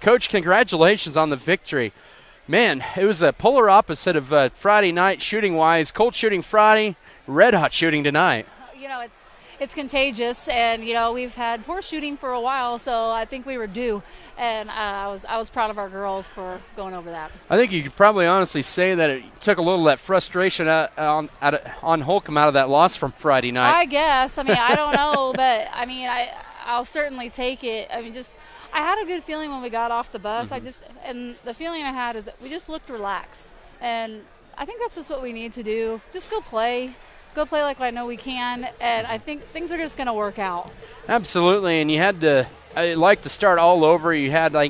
Coach, congratulations on the victory. Man, it was a polar opposite of Friday night shooting-wise. Cold shooting Friday, red-hot shooting tonight. You know, it's contagious, and, you know, we've had poor shooting for a while, so I think we were due. And I was proud of our girls for going over that. I think you could probably honestly say that it took a little of that frustration on Holcomb out of that loss from Friday night. I guess. I mean, I don't know, but, I mean, I'll certainly take it. I mean, I had a good feeling when we got off the bus. And the feeling I had is that we just looked relaxed. And I think that's just what we need to do. Just go play. Go play like I know we can, and I think things are just going to work out. Absolutely, and you had to start all over. You had like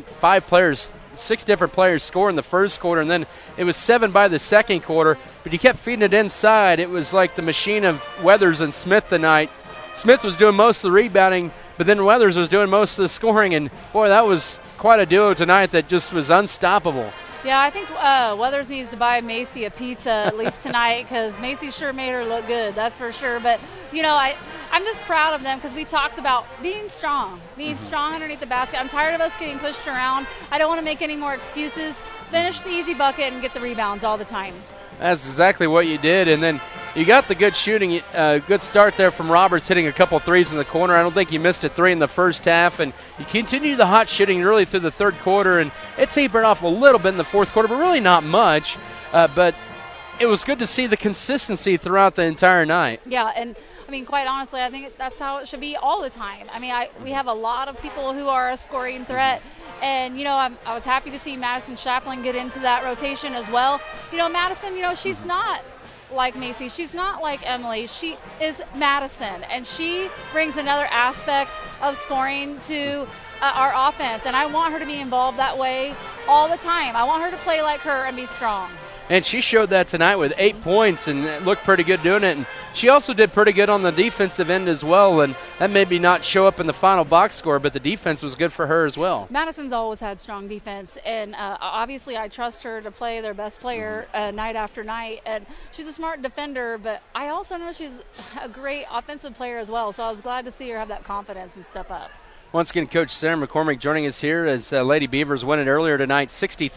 6 different players score in the first quarter, and then it was 7 by the second quarter, but you kept feeding it inside. It was like the machine of Weathers and Smith tonight. Smith was doing most of the rebounding, but then Weathers was doing most of the scoring, and boy, that was quite a duo tonight that just was unstoppable. Yeah, I think Weathers needs to buy Macy a pizza at least tonight, because Macy sure made her look good, that's for sure. But, you know, I'm just proud of them because we talked about being strong underneath the basket. I'm tired of us getting pushed around. I don't want to make any more excuses. Finish the easy bucket and get the rebounds all the time. That's exactly what you did, and then you got the good shooting, good start there from Roberts, hitting a couple threes in the corner. I don't think you missed a 3 in the first half, and you continued the hot shooting really through the third quarter, and it tapered off a little bit in the fourth quarter, but really not much. But it was good to see the consistency throughout the entire night. Yeah, and I mean, quite honestly, I think that's how it should be all the time. I mean, we have a lot of people who are a scoring threat. And, you know, I was happy to see Madison Chaplin get into that rotation as well. You know, Madison, you know, she's not like Macy. She's not like Emily. She is Madison, and she brings another aspect of scoring to our offense. And I want her to be involved that way all the time. I want her to play like her and be strong. And she showed that tonight with 8 points and looked pretty good doing it. And she also did pretty good on the defensive end as well. And that maybe not show up in the final box score, but the defense was good for her as well. Madison's always had strong defense. And obviously I trust her to play their best player night after night. And she's a smart defender, but I also know she's a great offensive player as well. So I was glad to see her have that confidence and step up. Once again, Coach Sarah McCormick joining us here as Lady Beavers win it earlier tonight,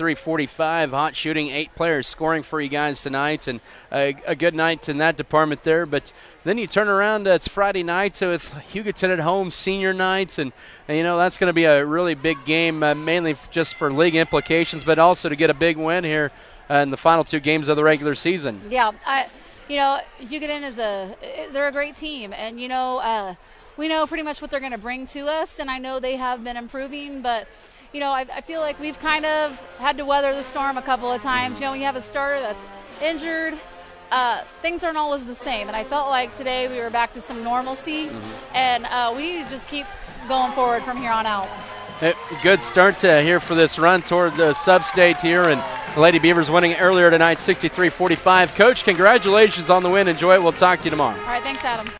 63-45. Hot shooting, 8 players scoring for you guys tonight, and a good night in that department there. But then you turn around, it's Friday night with Hugoton at home, senior night, and you know that's going to be a really big game, mainly just for league implications, but also to get a big win here in the final 2 games of the regular season. Yeah, you know, Hugoton they're a great team, and you know. We know pretty much what they're going to bring to us, and I know they have been improving, but, you know, I feel like we've kind of had to weather the storm a couple of times. You know, when you have a starter that's injured, things aren't always the same, and I felt like today we were back to some normalcy, and we need to just keep going forward from here on out. Good start here for this run toward the sub-state here, and the Lady Beavers winning earlier tonight, 63-45. Coach, congratulations on the win. Enjoy it. We'll talk to you tomorrow. All right, thanks, Adam.